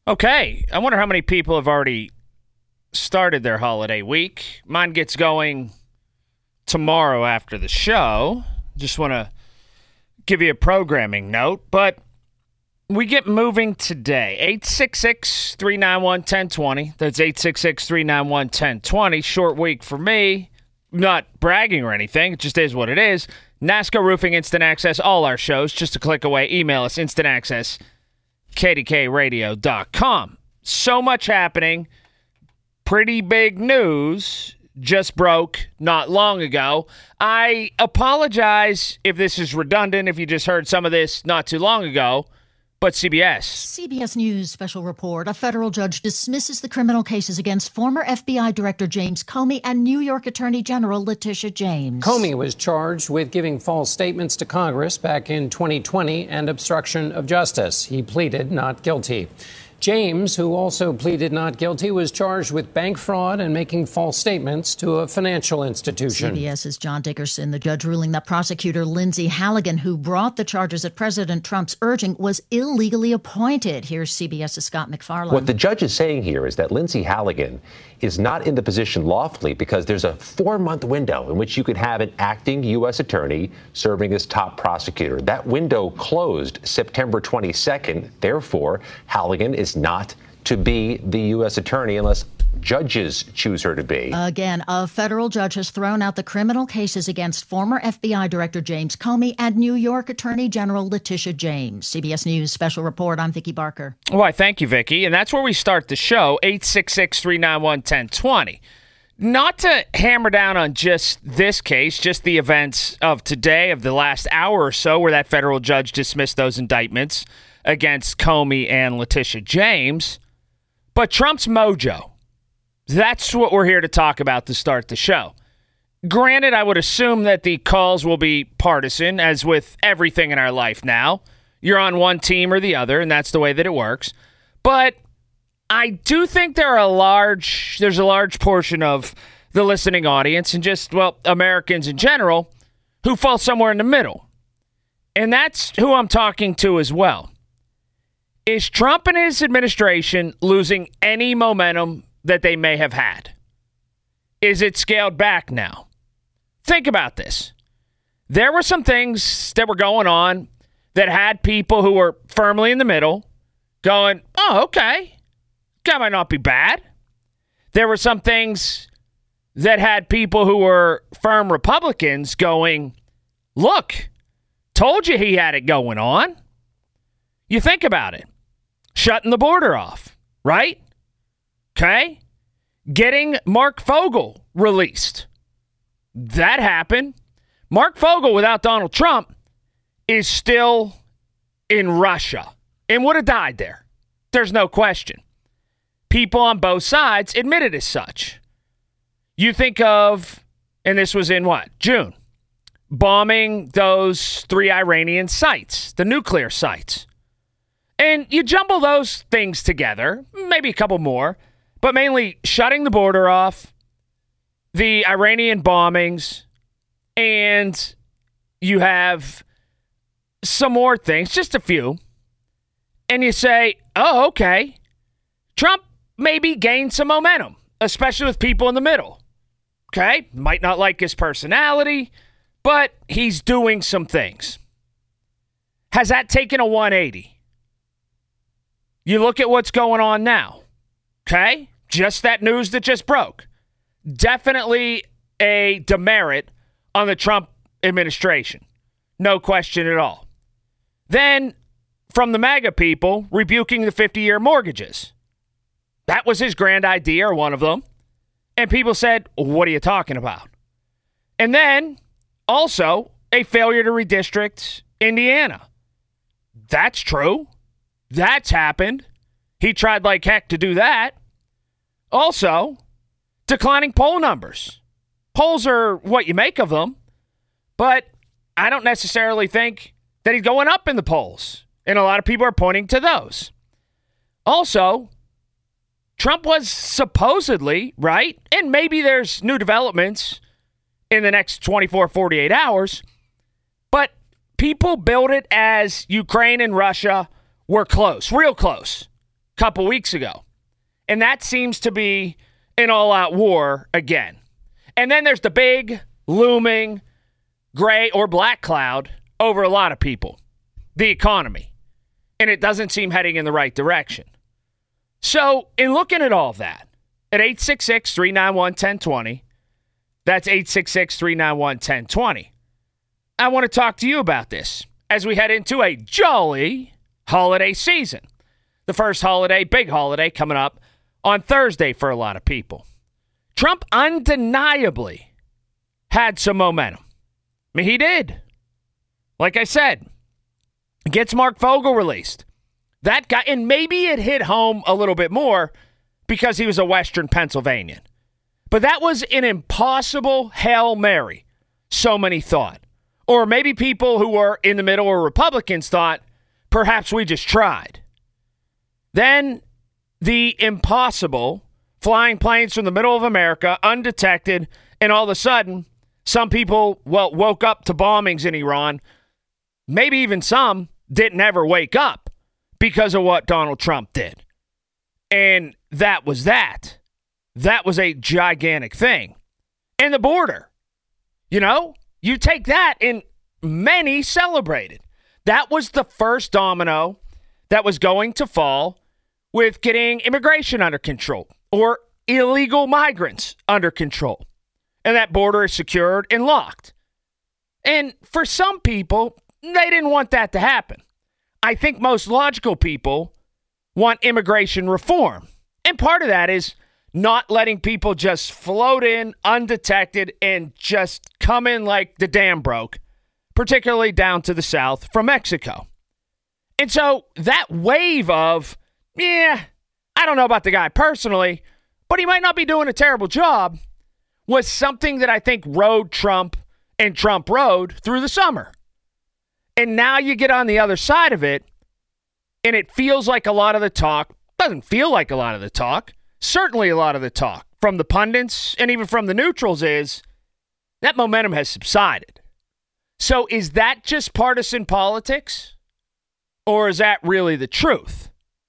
Okay, I wonder how many people have already started their holiday week. Mine gets going tomorrow after the show. Just want to give you a programming note, but we get moving today. 866-391-1020. That's 866-391-1020. Short week for me. Not bragging or anything. It just is what it is. NASCO Roofing Instant Access. All our shows just a click away. Email us instant access. KDKRadio.com. So much happening. Pretty big news just broke not long ago. I apologize if this is redundant, if you just heard some of this not too long ago, but CBS News special report. A federal judge dismisses the criminal cases against former FBI Director James Comey and New York Attorney General Letitia James. Comey was charged with giving false statements to Congress back in 2020 and obstruction of justice. He pleaded not guilty. James, who also pleaded not guilty, was charged with bank fraud and making false statements to a financial institution. CBS's John Dickerson, the judge ruling that prosecutor Lindsay Halligan, who brought the charges at President Trump's urging, was illegally appointed. Here's CBS's Scott MacFarlane. What the judge is saying here is that Lindsay Halligan is not in the position lawfully because there's a 4-month window in which you could have an acting U.S. attorney serving as top prosecutor. That window closed September 22nd. Therefore, Halligan is not to be the U.S. attorney unless judges choose her to be. Again, a federal judge has thrown out the criminal cases against former FBI Director James Comey and New York Attorney General Letitia James. CBS News special report. I'm Vicki Barker. Why, thank you, Vicki. And that's where we start the show, 866-391-1020. Not to hammer down on just this case, just the events of today, of the last hour or so, where that federal judge dismissed those indictments against Comey and Letitia James, but Trump's mojo. That's what we're here to talk about to start the show. Granted, I would assume that the calls will be partisan, as with everything in our life now. You're on one team or the other, and that's the way that it works. But I do think there's a large portion of the listening audience and just, well, Americans in general who fall somewhere in the middle. And that's who I'm talking to as well. Is Trump and his administration losing any momentum that they may have had? Is it scaled back now? Think about this. There were some things that were going on that had people who were firmly in the middle going, oh, okay, that might not be bad. There were some things that had people who were firm Republicans going, look, told you he had it going on. You think about it. Shutting the border off, right? Okay? Getting Mark Fogel released. That happened. Mark Fogel, without Donald Trump, is still in Russia and would have died there. There's no question. People on both sides admitted as such. You think of, and this was in what? June. Bombing those 3 Iranian sites, the nuclear sites. And you jumble those things together, maybe a couple more, but mainly shutting the border off, the Iranian bombings, and you have some more things, just a few. And you say, oh, okay, Trump maybe gained some momentum, especially with people in the middle. Okay, might not like his personality, but he's doing some things. Has that taken a 180? You look at what's going on now, okay? Just that news that just broke. Definitely a demerit on the Trump administration. No question at all. Then, from the MAGA people, rebuking the 50-year mortgages. That was his grand idea, or one of them. And people said, what are you talking about? And then, also, a failure to redistrict Indiana. That's true. That's happened. He tried like heck to do that. Also, declining poll numbers. Polls are what you make of them, but I don't necessarily think that he's going up in the polls. And a lot of people are pointing to those. Also, Trump was supposedly, right, and maybe there's new developments in the next 24, 48 hours, but people build it as Ukraine and Russia were close, real close. couple weeks ago. And that seems to be an all-out war again. And then there's the big, looming, gray or black cloud over a lot of people, the economy. And it doesn't seem heading in the right direction. So in looking at all of that, at 866-391-1020, that's 866-391-1020, I want to talk to you about this as we head into a jolly holiday season. The first holiday, big holiday, coming up on Thursday for a lot of people. Trump undeniably had some momentum. I mean, he did. Like I said, gets Mark Vogel released. That guy, and maybe it hit home a little bit more because he was a Western Pennsylvanian. But that was an impossible Hail Mary, so many thought. Or maybe people who were in the middle or Republicans thought, perhaps we just tried. Then the impossible, flying planes from the middle of America, undetected, and all of a sudden, some people, woke up to bombings in Iran. Maybe even some didn't ever wake up because of what Donald Trump did. And that was that. That was a gigantic thing. And the border. You take that, and many celebrated. That was the first domino that was going to fall with getting immigration under control or illegal migrants under control. And that border is secured and locked. And for some people, they didn't want that to happen. I think most logical people want immigration reform. And part of that is not letting people just float in undetected and just come in like the dam broke, particularly down to the south from Mexico. And so that wave of, I don't know about the guy personally, but he might not be doing a terrible job, was something that I think rode Trump and Trump rode through the summer. And now you get on the other side of it, and it feels like a lot of the talk, doesn't feel like a lot of the talk, certainly a lot of the talk from the pundits and even from the neutrals is that momentum has subsided. So is that just partisan politics, or is that really the truth?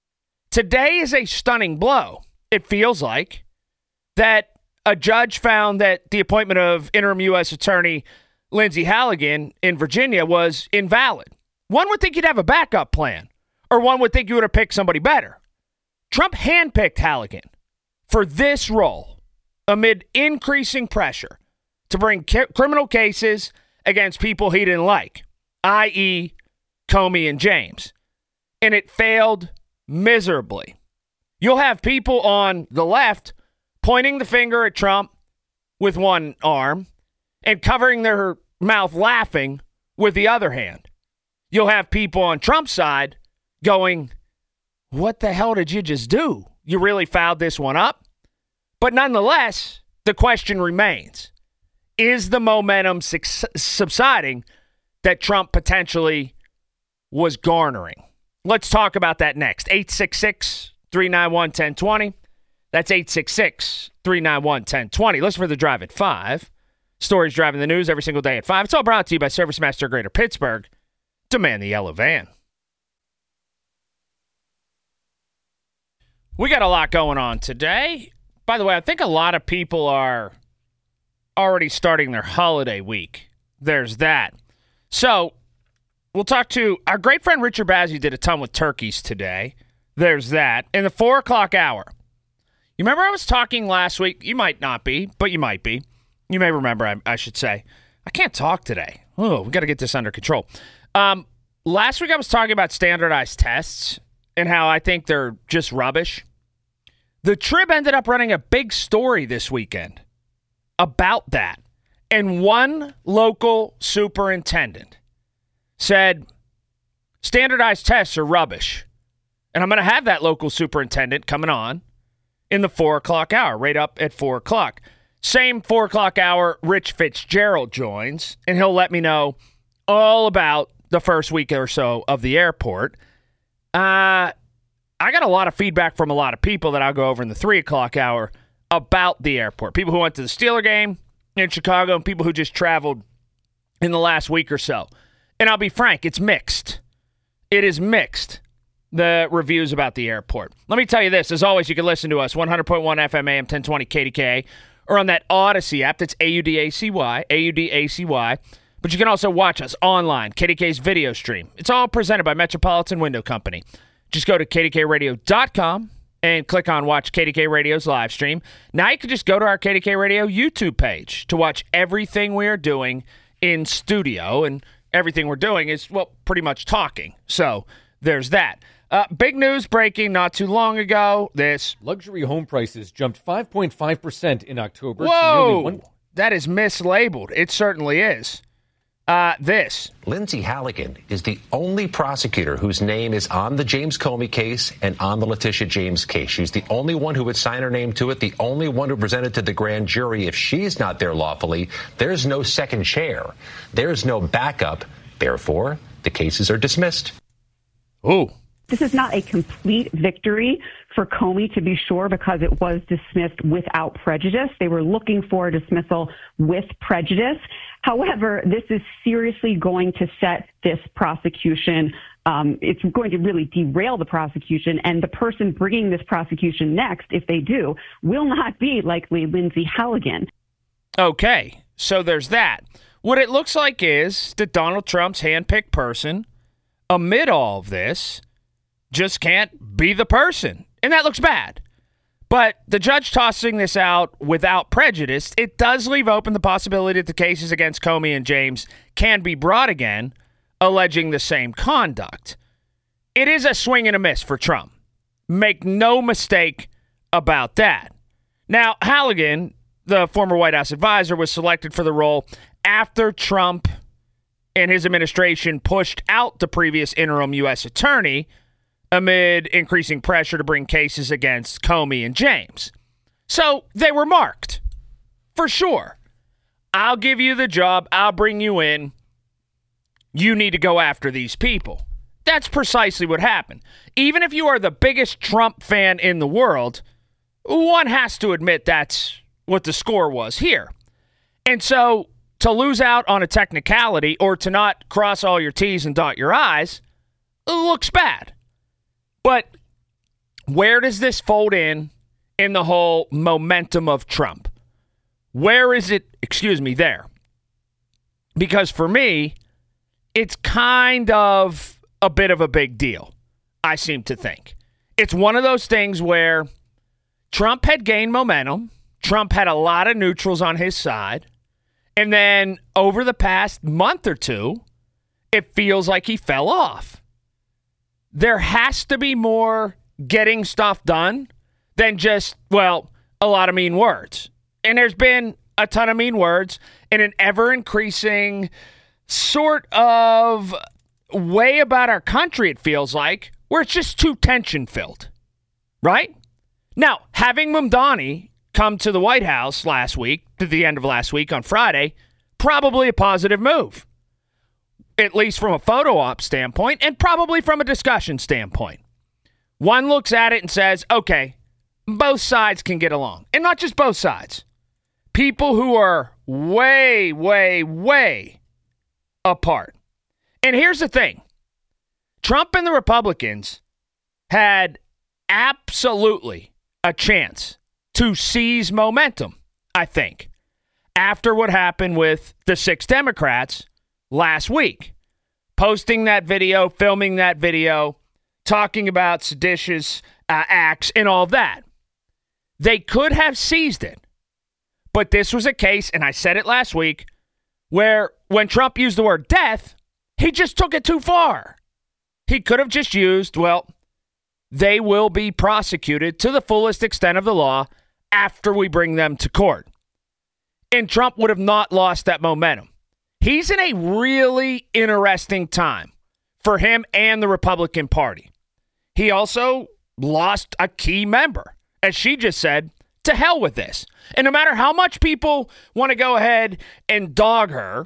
Today is a stunning blow. It feels like that a judge found that the appointment of interim U.S. Attorney Lindsay Halligan in Virginia was invalid. One would think you'd have a backup plan, or one would think you would have picked somebody better. Trump handpicked Halligan for this role amid increasing pressure to bring criminal cases against people he didn't like, i.e., Comey and James. And it failed miserably. You'll have people on the left pointing the finger at Trump with one arm and covering their mouth laughing with the other hand. You'll have people on Trump's side going, what the hell did you just do? You really fouled this one up? But nonetheless, the question remains, is the momentum subsiding that Trump potentially was garnering? Let's talk about that next. 866-391-1020. That's 866-391-1020. Listen for The Drive at 5. Stories driving the news every single day at 5. It's all brought to you by ServiceMaster Greater Pittsburgh. Demand the yellow van. We got a lot going on today. By the way, I think a lot of people are already starting their holiday week. There's that. So we'll talk to our great friend Richard Bazzi. Did a ton with turkeys today. There's that. In the 4 o'clock hour. You remember I was talking last week? You might not be, but you might be. You may remember, I should say. I can't talk today. Oh, we got to get this under control. Last week I was talking about standardized tests and how I think they're just rubbish. The Trib ended up running a big story this weekend about that. And one local superintendent said, standardized tests are rubbish. And I'm going to have that local superintendent coming on in the 4 o'clock hour, right up at 4 o'clock. Same 4 o'clock hour, Rich Fitzgerald joins, and he'll let me know all about the first week or so of the airport. I got a lot of feedback from a lot of people that I'll go over in the 3 o'clock hour about the airport. People who went to the Steeler game in Chicago and people who just traveled in the last week or so. And I'll be frank, it's mixed. It is mixed. the reviews about the airport. Let me tell you this. As always, you can listen to us, 100.1 FM AM 1020 KDKA, or on that Odyssey app. That's AUDACY, AUDACY. But you can also watch us online, KDK's video stream. It's all presented by Metropolitan Window Company. Just go to kdkradio.com and click on Watch KDK Radio's live stream. Now you can just go to our KDK Radio YouTube page to watch everything we are doing in studio. And everything we're doing is, well, pretty much talking. So there's that. Big news breaking not too long ago. This luxury home prices jumped 5.5% in October. Whoa, that is mislabeled. It certainly is. This. Lindsay Halligan is the only prosecutor whose name is on the James Comey case and on the Letitia James case. She's the only one who would sign her name to it, the only one who presented to the grand jury. If she's not there lawfully, there's no second chair. There's no backup. Therefore, the cases are dismissed. Ooh. This is not a complete victory for Comey, to be sure, because it was dismissed without prejudice. They were looking for a dismissal with prejudice. However, this is seriously going to set this prosecution. It's going to really derail the prosecution, and the person bringing this prosecution next, if they do, will not be likely Lindsay Halligan. Okay, so there's that. What it looks like is that Donald Trump's handpicked person, amid all of this, just can't be the person. And that looks bad. But the judge tossing this out without prejudice, it does leave open the possibility that the cases against Comey and James can be brought again, alleging the same conduct. It is a swing and a miss for Trump. Make no mistake about that. Now, Halligan, the former White House advisor, was selected for the role after Trump and his administration pushed out the previous interim U.S. attorney amid increasing pressure to bring cases against Comey and James. So they were marked, for sure. I'll give you the job. I'll bring you in. You need to go after these people. That's precisely what happened. Even if you are the biggest Trump fan in the world, one has to admit that's what the score was here. And so to lose out on a technicality or to not cross all your T's and dot your I's looks bad. But where does this fold in the whole momentum of Trump? Where is it, there? Because for me, it's kind of a bit of a big deal, I seem to think. It's one of those things where Trump had gained momentum. Trump had a lot of neutrals on his side. And then over the past month or two, it feels like he fell off. There has to be more getting stuff done than just, well, a lot of mean words. And there's been a ton of mean words in an ever-increasing sort of way about our country, it feels like, where it's just too tension-filled, right? Now, having Mamdani come to the White House last week, to the end of last week on Friday, probably a positive move. At least from a photo op standpoint, and probably from a discussion standpoint. One looks at it and says, okay, both sides can get along. And not just both sides. People who are way, way, way apart. And here's the thing. Trump and the Republicans had absolutely a chance to seize momentum, I think, after what happened with the 6 Democrats last week, posting that video, filming that video, talking about seditious acts and all that. They could have seized it. But this was a case, and I said it last week, where when Trump used the word death, he just took it too far. He could have just used, well, they will be prosecuted to the fullest extent of the law after we bring them to court. And Trump would have not lost that momentum. He's in a really interesting time for him and the Republican Party. He also lost a key member. As she just said, to hell with this. And no matter how much people want to go ahead and dog her,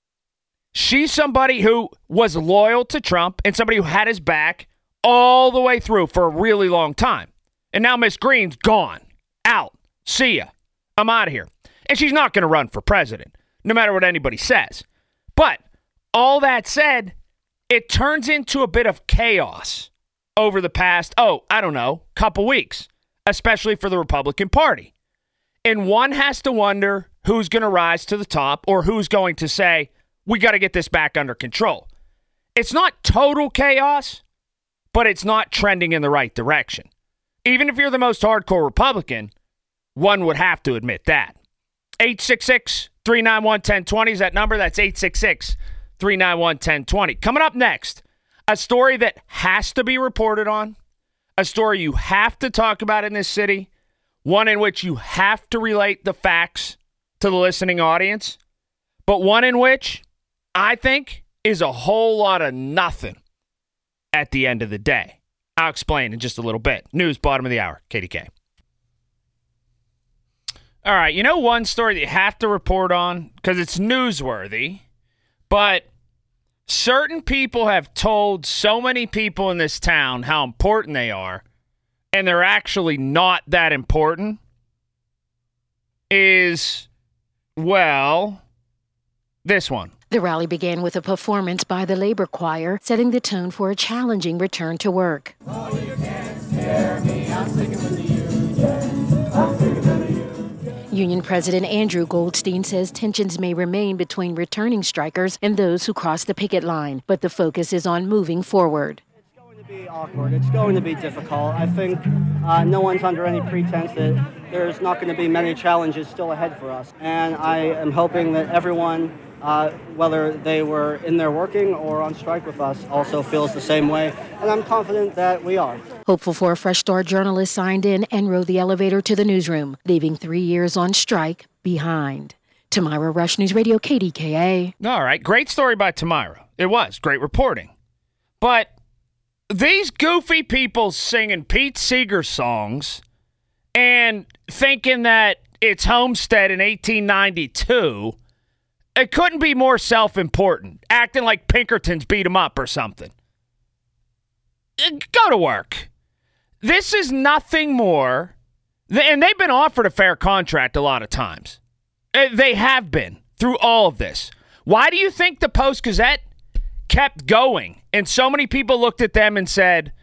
she's somebody who was loyal to Trump and somebody who had his back all the way through for a really long time. And now Miss Greene's gone. Out. See ya. I'm out of here. And she's not going to run for president, no matter what anybody says. But all that said, it turns into a bit of chaos over the past, couple weeks, especially for the Republican Party. And one has to wonder who's going to rise to the top or who's going to say, we got to get this back under control. It's not total chaos, but it's not trending in the right direction. Even if you're the most hardcore Republican, one would have to admit that. 866-391-1020 is that number. That's 866-391-1020. Coming up next, a story that has to be reported on, a story you have to talk about in this city, one in which you have to relate the facts to the listening audience, but one in which I think is a whole lot of nothing at the end of the day. I'll explain in just a little bit. News, bottom of the hour, KDK. All right, you know one story that you have to report on because it's newsworthy, but certain people have told so many people in this town how important they are, and they're actually not that important, is, well, this one. The rally began with a performance by the Labor Choir, setting the tone for a challenging return to work. Oh, you can't scare me. I'm sticking with the union. I'm sticking with the union. Union President Andrew Goldstein says tensions may remain between returning strikers and those who cross the picket line, but the focus is on moving forward. It's going to be awkward. It's going to be difficult. I think no one's under any pretense that there's not going to be many challenges still ahead for us. And I am hoping that everyone, whether they were in there working or on strike with us, also feels the same way. And I'm confident that we are. Hopeful for a fresh start, journalists signed in and rode the elevator to the newsroom, leaving 3 years on strike behind. Tamara Rush, News Radio, KDKA. All right, great story by Tamara. It was great reporting. But these goofy people singing Pete Seeger songs and thinking that it's Homestead in 1892, it couldn't be more self-important, acting like Pinkertons beat him up or something. Go to work. This is nothing more, and they've been offered a fair contract a lot of times. They have been through all of this. Why do you think the Post-Gazette kept going and so many people looked at them and said,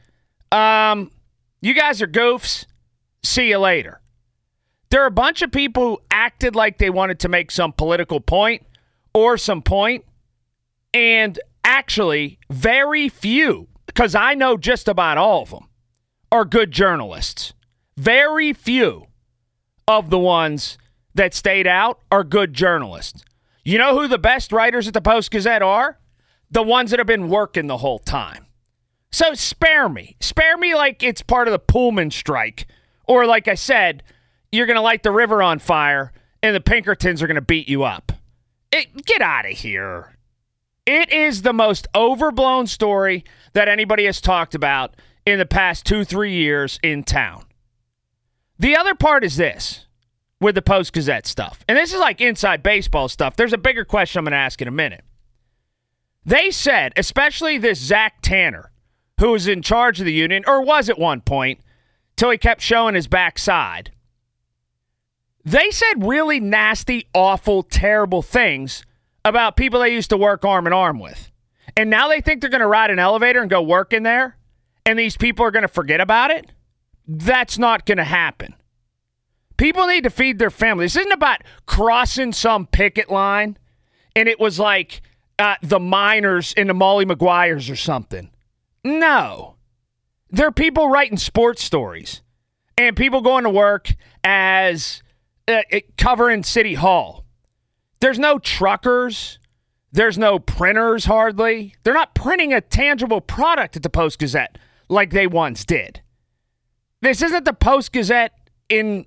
you guys are goofs, see you later? There are a bunch of people who acted like they wanted to make some political point or some point, and actually very few, because I know just about all of them, are good journalists. Very few of the ones that stayed out are good journalists. You know who the best writers at the Post-Gazette are? The ones that have been working the whole time. So spare me. Spare me like it's part of the Pullman strike. Or like I said, you're going to light the river on fire and the Pinkertons are going to beat you up. Get out of here. It is the most overblown story that anybody has talked about in the past 2-3 years in town. The other part is this with the Post-Gazette stuff. And this is like inside baseball stuff. There's a bigger question I'm going to ask in a minute. They said, especially this Zach Tanner, who was in charge of the union, or was at one point, till he kept showing his backside. They said really nasty, awful, terrible things about people they used to work arm in arm with. And now they think they're going to ride an elevator and go work in there, and these people are going to forget about it? That's not going to happen. People need to feed their family. This isn't about crossing some picket line, and it was like the miners in the Molly Maguires or something. No. There are people writing sports stories and people going to work as covering City Hall. There's no truckers. There's no printers hardly. They're not printing a tangible product at the Post-Gazette like they once did. This isn't the Post-Gazette in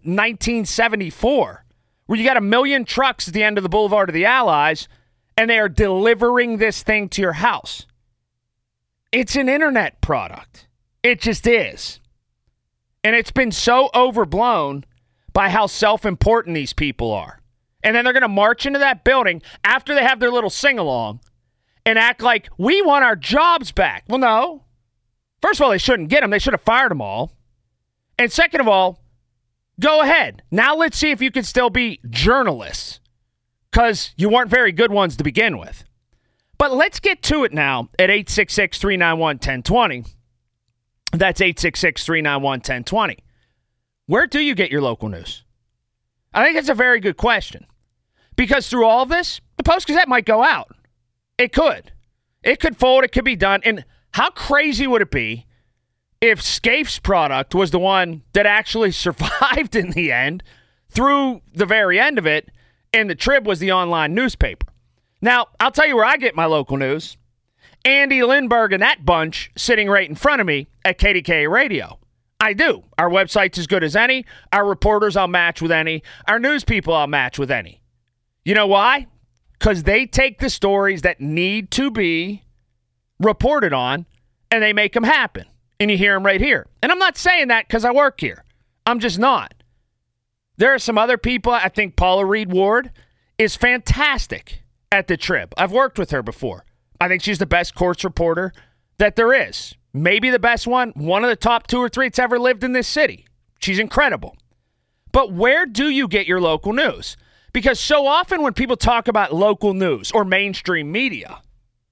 1974 where you got 1 million trucks at the end of the Boulevard of the Allies and they are delivering this thing to your house. It's an internet product. It just is. And it's been so overblown by how self-important these people are. And then they're going to march into that building after they have their little sing-along and act like we want our jobs back. Well, no. First of all, they shouldn't get them. They should have fired them all. And second of all, go ahead. Now let's see if you can still be journalists, because you weren't very good ones to begin with. But let's get to it now at 866-391-1020. That's 866-391-1020. Where do you get your local news? I think it's a very good question. Because through all of this, the Post-Gazette might go out. It could. It could fold. It could be done. And how crazy would it be if Scaife's product was the one that actually survived in the end through the very end of it, and the Trib was the online newspaper? Now, I'll tell you where I get my local news. Andy Lindbergh and that bunch sitting right in front of me at KDKA Radio. I do. Our website's as good as any. Our reporters I'll match with any. Our news people I'll match with any. You know why? Because they take the stories that need to be reported on and they make them happen. And you hear them right here. And I'm not saying that because I work here. I'm just not. There are some other people. I think Paula Reed Ward is fantastic at the Trib. I've worked with her before. I think she's the best courts reporter that there is. Maybe the best one of the top 2 or 3 that's ever lived in this city. She's incredible. But where do you get your local news? Because so often when people talk about local news or mainstream media,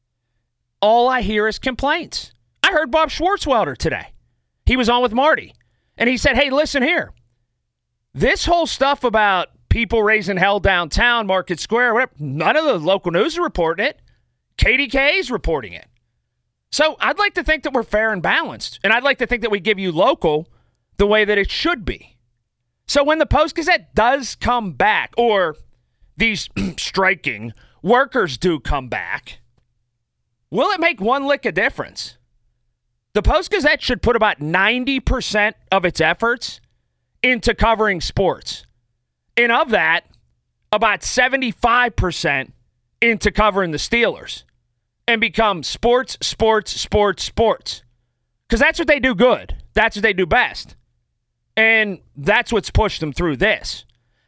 all I hear is complaints. I heard Bob Schwartzwelder today. He was on with Marty. And he said, hey, listen here. This whole stuff about people raising hell downtown, Market Square, whatever, none of the local news are reporting it. KDKA is reporting it. So I'd like to think that we're fair and balanced. And I'd like to think that we give you local the way that it should be. So when the Post-Gazette does come back, or these striking workers do come back, will it make one lick of difference? The Post-Gazette should put about 90% of its efforts into covering sports. And of that, about 75% into covering the Steelers. And become sports. Because that's what they do good. That's what they do best. And that's what's pushed them through this.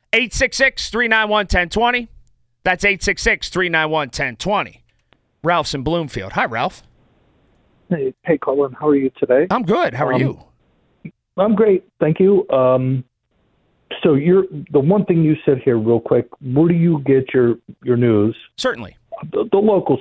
866-391-1020. That's 866-391-1020. Ralph's in Bloomfield. Hi, Ralph. Hey, Colin. How are you today? I'm good. How are you? I'm great. Thank you. So the one thing you said here real quick, where do you get your news? Certainly. The local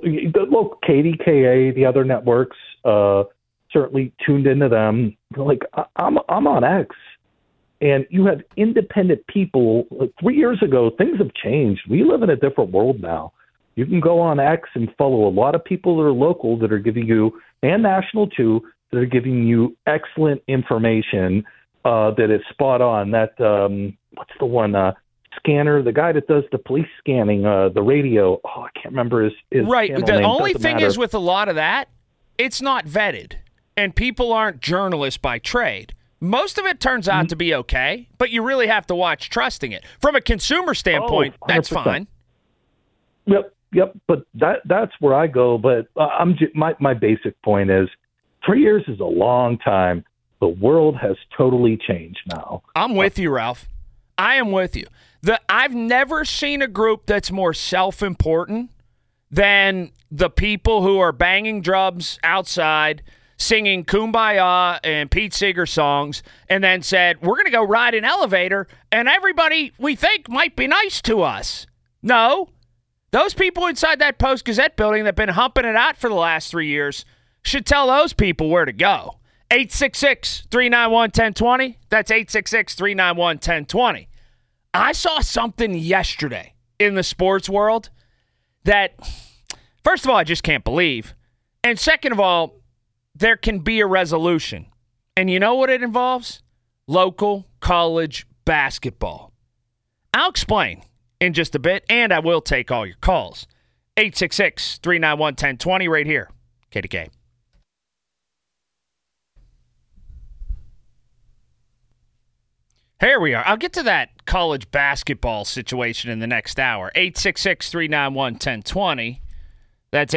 KDKA, the other networks, certainly tuned into them. Like, I'm on X, and you have independent people. Like 3 years ago, things have changed. We live in a different world now. You can go on X and follow a lot of people that are local that are giving you, and national too, that are giving you excellent information that is spot on. That what's the one? Scanner, the guy that does the police scanning, the radio. Oh, I can't remember his right. The name. only Doesn't thing matter. is with a lot of that, it's not vetted, and people aren't journalists by trade. Most of it turns out to be okay, but you really have to watch trusting it. From a consumer standpoint, that's fine. Yep. But that's where I go. But my basic point is, 3 years is a long time. The world has totally changed now. I'm with you, Ralph. I am with you. I've never seen a group that's more self-important than the people who are banging drums outside, singing Kumbaya and Pete Seeger songs, and then said, we're going to go ride an elevator, and everybody we think might be nice to us. No. Those people inside that Post-Gazette building that have been humping it out for the last 3 years should tell those people where to go. 866-391-1020. That's 866-391-1020. I saw something yesterday in the sports world that, first of all, I just can't believe. And second of all, there can be a resolution. And you know what it involves? Local college basketball. I'll explain in just a bit, and I will take all your calls. 866-391-1020 right here. KDK. Here we are. I'll get to that college basketball situation in the next hour. 866-391-1020. That's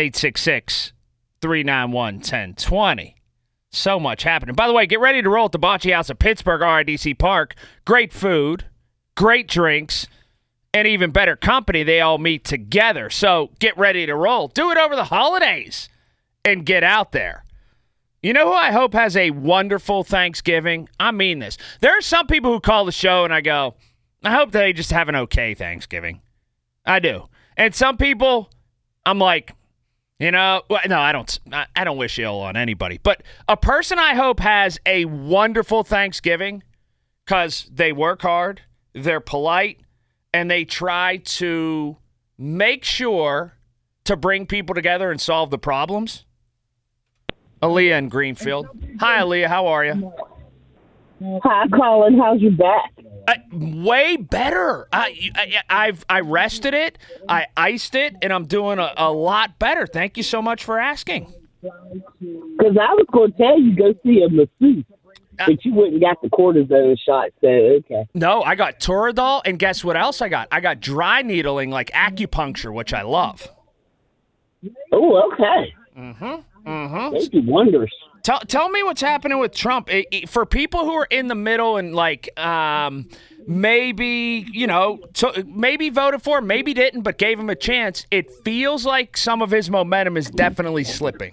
866-391-1020. So much happening. By the way, get ready to roll at the Bocce House at Pittsburgh RIDC Park. Great food, great drinks, and even better company. They all meet together. So get ready to roll. Do it over the holidays and get out there. You know who I hope has a wonderful Thanksgiving? I mean this. There are some people who call the show and I go, I hope they just have an okay Thanksgiving. I do. And some people, I'm like, You know, no, I don't wish ill on anybody. But a person I hope has a wonderful Thanksgiving because they work hard, they're polite, and they try to make sure to bring people together and solve the problems. Aaliyah in Greenfield. Hi, Aaliyah. How are you? Hi, Colin. How's your back? Way better. I rested it, I iced it, and I'm doing a lot better. Thank you so much for asking. Because I was going to tell you go see a masseuse, but you wouldn't got the cortisone shot, so okay. No, I got Toradol, and guess what else I got? I got dry needling like acupuncture, which I love. Oh, okay. They do wonders. Tell me what's happening with Trump. For people who are in the middle and like maybe, maybe voted for him, maybe didn't, but gave him a chance, it feels like some of his momentum is definitely slipping.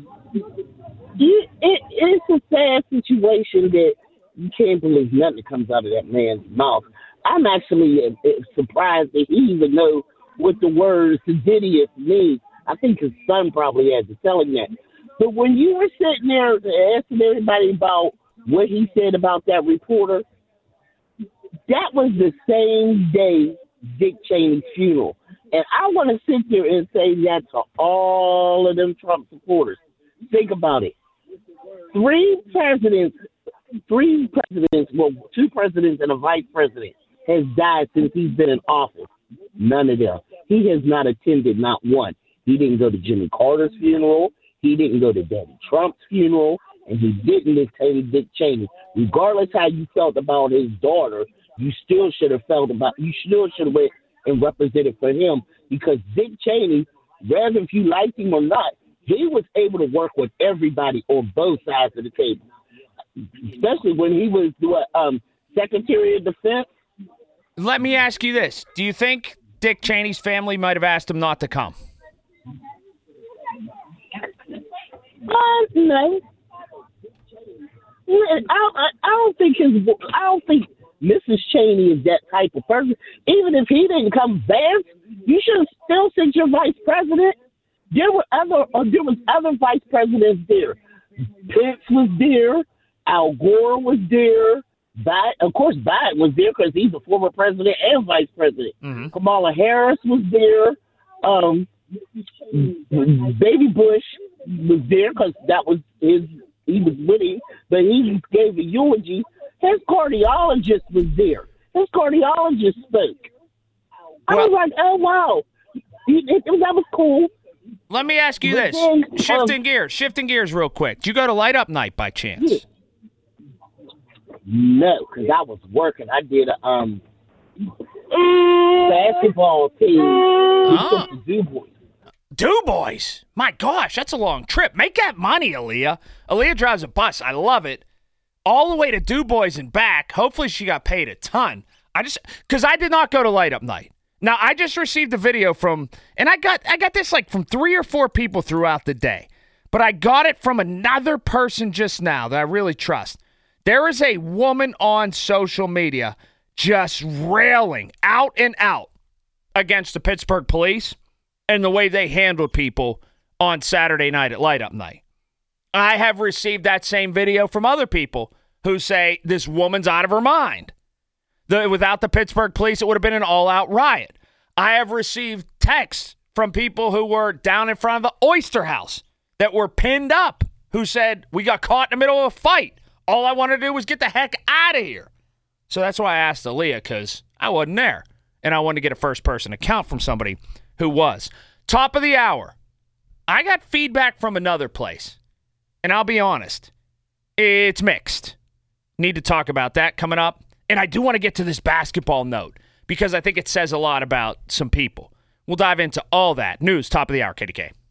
It's a sad situation that you can't believe nothing that comes out of that man's mouth. I'm actually surprised that he even knows what the word "seditious" means. I think his son probably had to tell him that. But when you were sitting there asking everybody about what he said about that reporter, that was the same day Dick Cheney's funeral. And I want to sit there and say that to all of them Trump supporters. Think about it. Two presidents, two presidents and a vice president has died since he's been in office. None of them. He has not attended, not one. He didn't go to Jimmy Carter's funeral. He didn't go to Daddy Trump's funeral, and he didn't attend Dick Cheney. Regardless how you felt about his daughter, you still should have went and represented for him, because Dick Cheney, rather if you liked him or not, he was able to work with everybody on both sides of the table, especially when he was Secretary of Defense. Let me ask you this. Do you think Dick Cheney's family might have asked him not to come? No. I don't think Mrs. Cheney is that type of person. Even if he didn't come Vance, you should have still sent your vice president. There was other vice presidents there. Pence was there. Al Gore was there. Of course, Biden was there because he's a former president and vice president. Mm-hmm. Kamala Harris was there. Baby Bush was there because that was he was winning, but he gave a eulogy. His cardiologist was there. His cardiologist spoke. I was like, oh, wow. That was cool. Let me ask you this. Shifting gears real quick. Did you go to Light Up Night by chance? Yeah. No, because I was working. I did a basketball team. Du Bois. My gosh, that's a long trip. Make that money, Aaliyah. Aaliyah drives a bus. I love it. All the way to Du Bois and back. Hopefully she got paid a ton. Because I did not go to Light Up Night. Now, I just received a video and I got this like from 3 or 4 people throughout the day. But I got it from another person just now that I really trust. There is a woman on social media just railing out and out against the Pittsburgh police and the way they handled people on Saturday night at Light Up Night. I have received that same video from other people who say this woman's out of her mind. Without the Pittsburgh police, it would have been an all-out riot. I have received texts from people who were down in front of the Oyster House that were pinned up, who said, we got caught in the middle of a fight. All I wanted to do was get the heck out of here. So that's why I asked Aaliyah, because I wasn't there. And I wanted to get a first-person account from somebody who was. Top of the hour. I got feedback from another place. And I'll be honest, it's mixed. Need to talk about that coming up. And I do want to get to this basketball note because I think it says a lot about some people. We'll dive into all that. News, top of the hour, KDK.